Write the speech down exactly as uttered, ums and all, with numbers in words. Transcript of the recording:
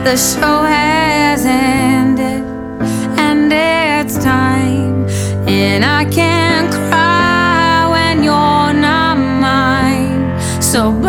The show has ended, and it's time. And I can't cry when you're not mine. So